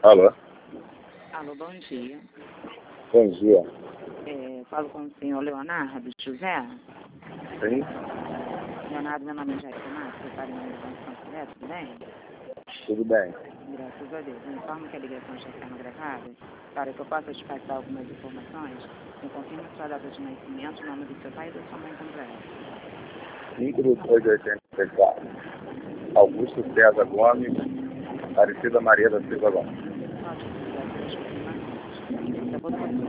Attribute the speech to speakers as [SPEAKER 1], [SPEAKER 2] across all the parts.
[SPEAKER 1] Alô?
[SPEAKER 2] Alô, bom dia.
[SPEAKER 1] Bom dia.
[SPEAKER 2] Falo com o senhor Leonardo José.
[SPEAKER 1] Sim?
[SPEAKER 2] Leonardo, meu nome é Angélica Marques, secretária da Organização Correta, tudo bem?
[SPEAKER 1] Tudo bem.
[SPEAKER 2] Graças a Deus. Eu informo que a ligação está sendo gravada para que eu possa te passar algumas informações. Me confirme sua data de nascimento, o nome do seu pai e da sua mãe completa.
[SPEAKER 1] 5/2/84. Augusto César Gomes, Aparecida Maria da Silva Gomes.
[SPEAKER 2] Ótimo, obrigado pelas confirmações. De acordo com a sua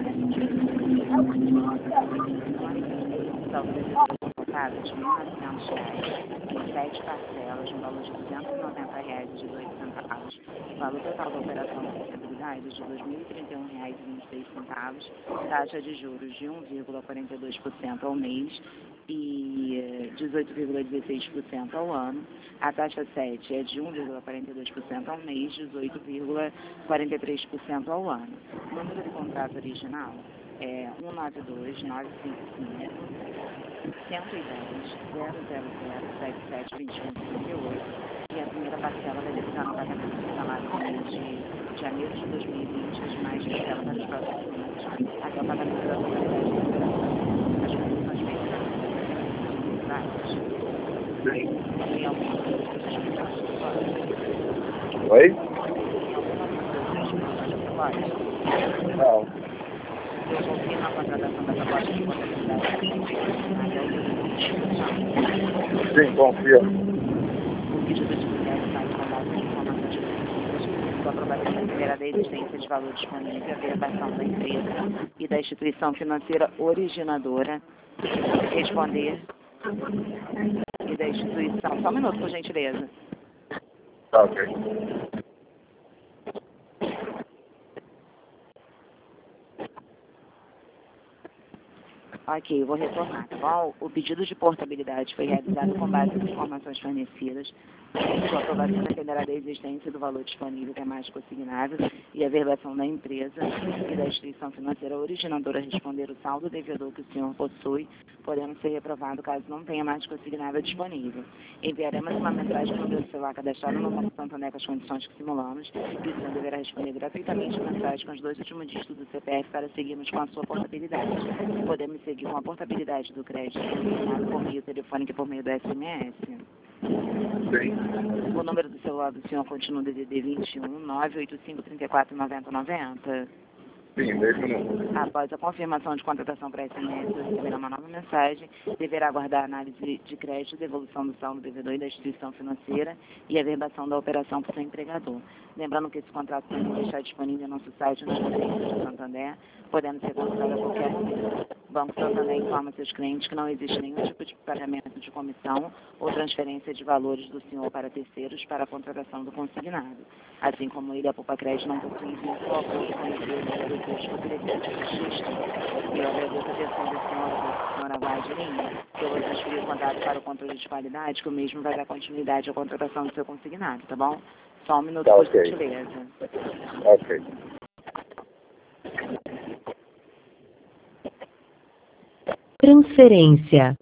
[SPEAKER 2] saldo devedor colocado de R$ 1.900 em 7 parcelas, no valor de R$ 290,18, valor total da operação de rentabilidade de R$ 2.031,26, taxa de juros de 1,42% ao mês e 18,16% ao ano. A taxa 7 é de 1,42% ao mês, 18,43% ao ano. O número do contrato original é 192-951-110-000-7721-58 e a primeira parcela vai dedicar no pagamento do salário no mês de janeiro de 2020 e demais parcelas para os próximos meses, até o pagamento da totalidade da operação. As condições bem práticas.
[SPEAKER 1] Sim.
[SPEAKER 2] Tem alguma coisa que vocês precisam de fora?
[SPEAKER 1] Oi?
[SPEAKER 2] Tem alguma coisa que vocês precisam de fora?
[SPEAKER 1] Não.
[SPEAKER 2] Eu confirmo a contratação da proposta de contabilidade que foi feita na
[SPEAKER 1] Sim, confio.
[SPEAKER 2] o pedido de inquérito está com base em informações fornecidas, sua aprovação dependerá da existência de valor disponível, a verbação da empresa e da instituição financeira originadora, responder e da instituição. Só um minuto, por gentileza.
[SPEAKER 1] Tá, ok.
[SPEAKER 2] Ok, eu vou retornar, tá bom? O pedido de portabilidade foi realizado com base nas informações fornecidas. Sua aprovação dependerá da existência do valor disponível temático assignável e a verbação da empresa e da instituição financeira originadora responder o saldo devedor que o senhor possui, podendo ser reprovado caso não tenha temático assignável disponível. Enviaremos uma mensagem no meu celular cadastrado no Banco Santander com as condições que simulamos e o senhor deverá responder gratuitamente a mensagem com os 2 últimos dígitos do CPF para seguirmos com a sua portabilidade. Podemos seguir com a portabilidade do crédito por meio telefônico e por meio do SMS.
[SPEAKER 1] Sim.
[SPEAKER 2] O número do celular do senhor continua DDD 21 985 34 90 90.
[SPEAKER 1] Sim, mesmo número.
[SPEAKER 2] Após a confirmação de contratação para SMS, receberá uma nova mensagem, deverá aguardar a análise de crédito, devolução do saldo devedor e da instituição financeira e a verbação da operação por seu empregador. Lembrando que esse contrato também vai estar disponível no nosso site nas agências do Santander, podendo ser consultado a qualquer momento. O Banco Santander informa seus clientes que não existe nenhum tipo de pagamento de comissão ou transferência de valores do senhor para terceiros para a contratação do consignado. Assim como ele, a Poupa Crédito não possui vínculo ou acordo com a empresa do custo poderia ser justo. E eu agradeço a atenção da senhora aguarde em linha. Eu vou transferir o contato para o controle de qualidade, que o mesmo vai dar continuidade à contratação do seu consignado, tá bom? Só um minuto,
[SPEAKER 1] Tá,
[SPEAKER 2] por
[SPEAKER 1] ok.
[SPEAKER 2] gentileza.
[SPEAKER 1] Ok.
[SPEAKER 3] Transferência.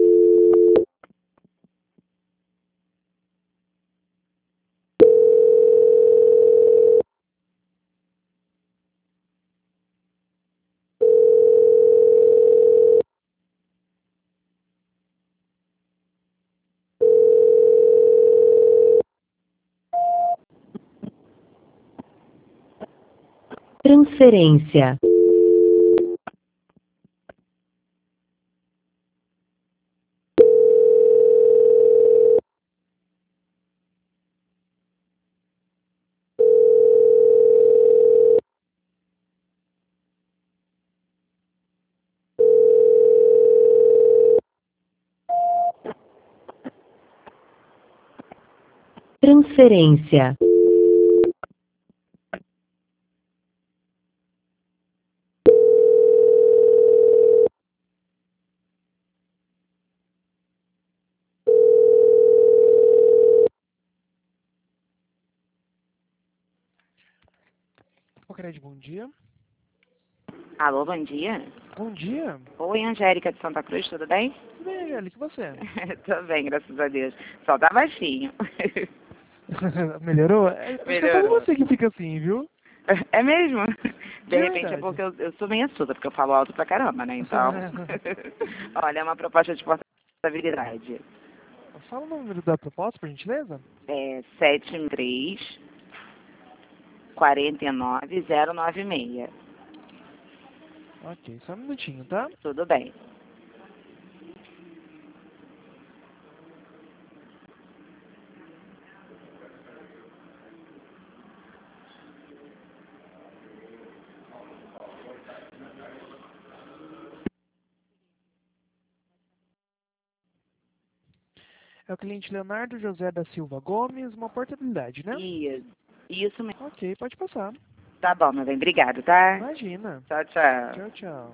[SPEAKER 3] Transferência. Transferência.
[SPEAKER 4] Pocred, bom dia.
[SPEAKER 2] Alô, bom dia.
[SPEAKER 4] Bom dia.
[SPEAKER 2] Oi, Angélica de Santa Cruz, tudo bem?
[SPEAKER 4] Tudo bem, Angélica, e você?
[SPEAKER 2] Tô bem, graças a Deus. Só tá baixinho.
[SPEAKER 4] Melhorou? Acho que é só
[SPEAKER 2] Melhorou.
[SPEAKER 4] você que fica assim, viu?
[SPEAKER 2] É mesmo? De
[SPEAKER 4] De
[SPEAKER 2] repente é
[SPEAKER 4] verdade.
[SPEAKER 2] porque eu sou meio surda, porque eu falo alto pra caramba, né? Então, olha, é uma proposta de portabilidade.
[SPEAKER 4] Fala o número da proposta, por gentileza.
[SPEAKER 2] É 73 49096.
[SPEAKER 4] Ok, só um minutinho, tá?
[SPEAKER 2] Tudo bem.
[SPEAKER 4] É o cliente Leonardo José da Silva Gomes, uma portabilidade, né?
[SPEAKER 2] Isso mesmo.
[SPEAKER 4] Ok, pode passar.
[SPEAKER 2] Tá bom, meu bem. Obrigado, tá?
[SPEAKER 4] Imagina.
[SPEAKER 2] Tchau, tchau.
[SPEAKER 4] Tchau, tchau.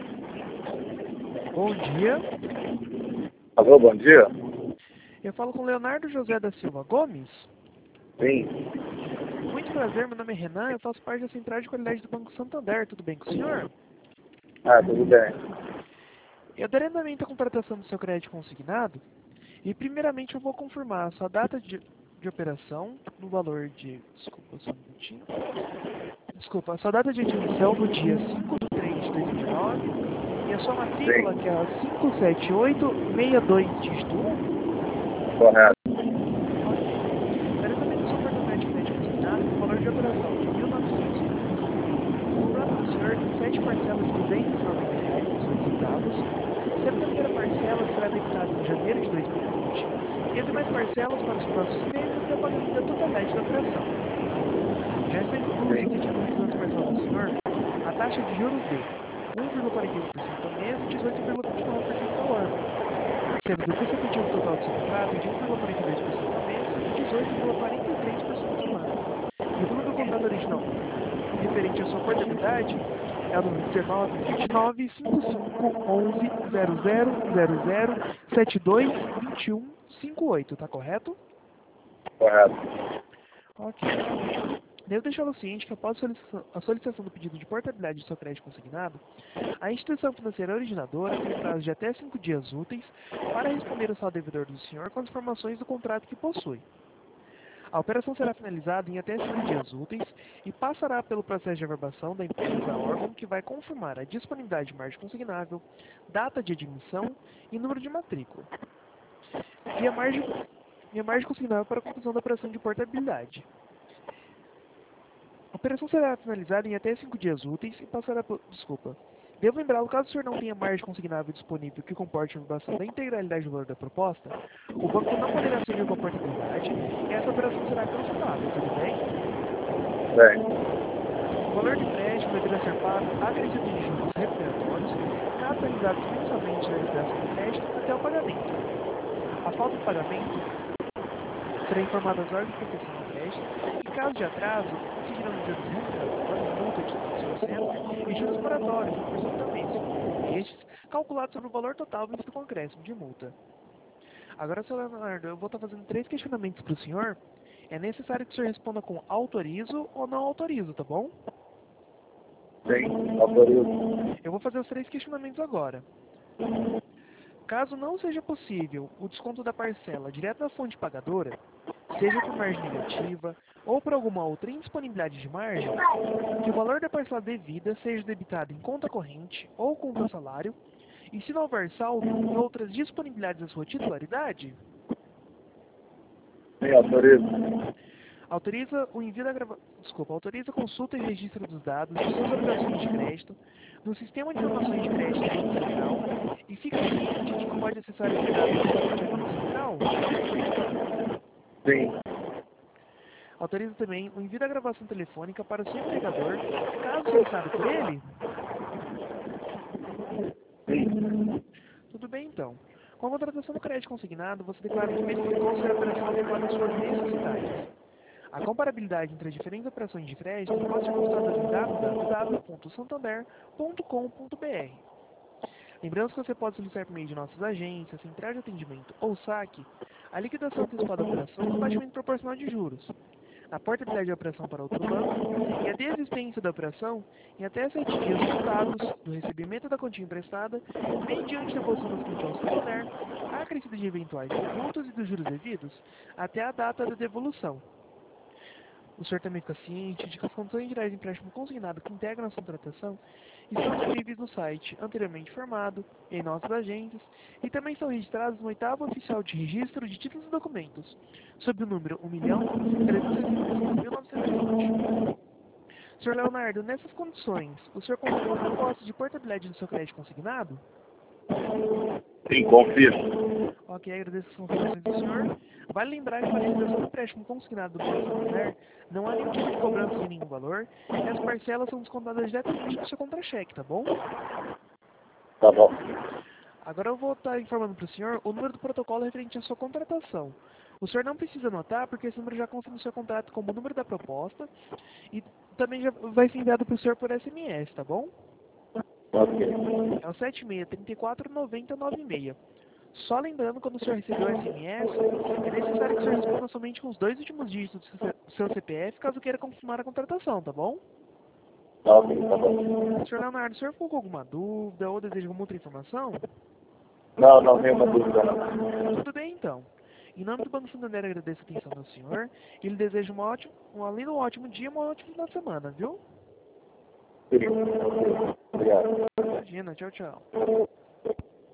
[SPEAKER 4] Bom dia.
[SPEAKER 1] Alô, bom dia?
[SPEAKER 4] Eu falo com Leonardo José da Silva Gomes.
[SPEAKER 1] Sim.
[SPEAKER 4] Muito prazer, meu nome é Renan, eu faço parte da Central de Qualidade do Banco Santander. Tudo bem com o senhor?
[SPEAKER 1] Ah, tudo bem.
[SPEAKER 4] Eu darei andamento à contratação do seu crédito consignado e, primeiramente, eu vou confirmar a sua data de operação no valor de... Desculpa, só um minutinho. Desculpa, a sua data de admissão no dia 5/3/2019 e a sua matrícula,
[SPEAKER 1] Sim.
[SPEAKER 4] que é a 57862 dígito 1.
[SPEAKER 1] Correto.
[SPEAKER 4] Darei andamento ao seu cartão de crédito consignado com valor de operação de R$ 1.900. Comprado do senhor em 7 parcelas de R$ 290,18. Sendo que a primeira parcela será debitada em janeiro de 2020 e as demais parcelas para os próximos meses até o pagamento da totalidade da operação. Já está incluso aqui de anúncio da parcela do senhor a taxa de juros de 1,41% ao mês e 18,29% ao ano, sendo que o custo efetivo total do seu contrato é de 1,42% ao mês e 18,43% ao ano. E o número do contrato original referente à sua portabilidade é o número 19-5511-0000722158, tá correto?
[SPEAKER 1] Correto.
[SPEAKER 4] Ok. Devo deixá-lo ciente que após a solicitação do pedido de portabilidade do seu crédito consignado, a instituição financeira originadora tem prazo de até 5 dias úteis para responder ao saldo devedor do senhor com as informações do contrato que possui. A operação será finalizada em até 5 dias úteis e passará pelo processo de averbação da empresa órgão que vai confirmar a disponibilidade de margem consignável, data de admissão e número de matrícula. E a margem consignável para a conclusão da operação de portabilidade. A operação será finalizada em até 5 dias úteis e passará por... Desculpa. Devo lembrá-lo, caso o senhor não tenha margem consignável disponível que comporte a averbação da integralidade do valor da proposta, o banco não poderá seguir com a portabilidade e essa operação será cancelada, tudo bem?
[SPEAKER 1] Bem.
[SPEAKER 4] O valor de empréstimo deverá ser pago acrescido de juros recuperatórios, capitalizados mensalmente na liberação do crédito até o pagamento. A falta de pagamento será informada às ordens de proteção do crédito e, caso de atraso, incidirão juros recuperatórios, multa de 3% e juros moratórios, 1% ao mês. Estes, calculados sobre o valor total visto com acréscimo de multa. Agora, Sr. Leonardo, eu vou estar fazendo 3 questionamentos para o senhor. É necessário que o senhor responda com autorizo ou não autorizo, tá bom?
[SPEAKER 1] Sim, autorizo.
[SPEAKER 4] Eu vou fazer os 3 questionamentos agora. Caso não seja possível o desconto da parcela direto da fonte pagadora, seja por margem negativa ou por alguma outra indisponibilidade de margem, que o valor da parcela devida seja debitado em conta corrente ou conta salário, e se não houver saldo, em outras disponibilidades da sua titularidade,
[SPEAKER 1] Sim, autorizo.
[SPEAKER 4] autoriza o envio da autoriza a consulta e registro dos dados de suas operações de crédito no Sistema de Informações de Crédito do Banco Central e fica ciente de que pode acessar esses dados no site do Banco Central.
[SPEAKER 1] Sim.
[SPEAKER 4] Autoriza também o envio da gravação telefônica para o seu empregador, caso solicitado por ele.
[SPEAKER 1] Sim.
[SPEAKER 4] Tudo bem, então. Com a contratação do crédito consignado, você declara que verificou se a operação adequada às suas necessidades. A comparabilidade entre as diferentes operações de crédito pode ser consultada em www.santander.com.br. Lembrando que você pode solicitar por meio de nossas agências, central de atendimento ou saque, a liquidação antecipada da operação com batimento proporcional de juros, a portabilidade da operação para outro banco e a desistência da operação em até 7 dias contados do recebimento da quantia emprestada, mediante devolução das quantias ao Santander, acrescida de eventuais tributos e dos juros devidos, até a data da devolução. O senhor também fica ciente de que as condições gerais de empréstimo consignado que integram a sua contratação estão disponíveis no site anteriormente informado, em nossas agências, e também são registrados no 8º Oficial de Registro de Títulos e Documentos, sob o número 1.365.920. Senhor Leonardo, nessas condições, o senhor confirma a proposta de portabilidade do seu crédito consignado?
[SPEAKER 1] Sim, confirmo.
[SPEAKER 4] Ok, agradeço as confirmações do senhor. Vale lembrar que para a realização do empréstimo consignado do Banco Santander, não há nenhum tipo de cobrança de nenhum valor, e as parcelas são descontadas diretamente do seu contra-cheque, tá bom?
[SPEAKER 1] Tá bom.
[SPEAKER 4] Agora eu vou estar informando para o senhor o número do protocolo referente à sua contratação. O senhor não precisa anotar, porque esse número já consta no seu contrato como o número da proposta, e também já vai ser enviado para o senhor por SMS, tá bom?
[SPEAKER 1] Ok.
[SPEAKER 4] É o 76-34-90-96. Só lembrando, quando o senhor recebeu o SMS, é necessário que o senhor responda somente com os 2 últimos dígitos do seu CPF, caso queira confirmar a contratação, tá bom?
[SPEAKER 1] Ok, tá bom.
[SPEAKER 4] Senhor Leonardo, o senhor ficou com alguma dúvida ou deseja alguma outra informação?
[SPEAKER 1] Não, não tenho uma dúvida não.
[SPEAKER 4] Tudo bem, então. Em nome do Banco Santander, agradeço a atenção do senhor e lhe desejo além de um ótimo dia, uma ótima final de semana, viu?
[SPEAKER 1] Sim, ok. Obrigado.
[SPEAKER 4] Imagina, tchau, tchau.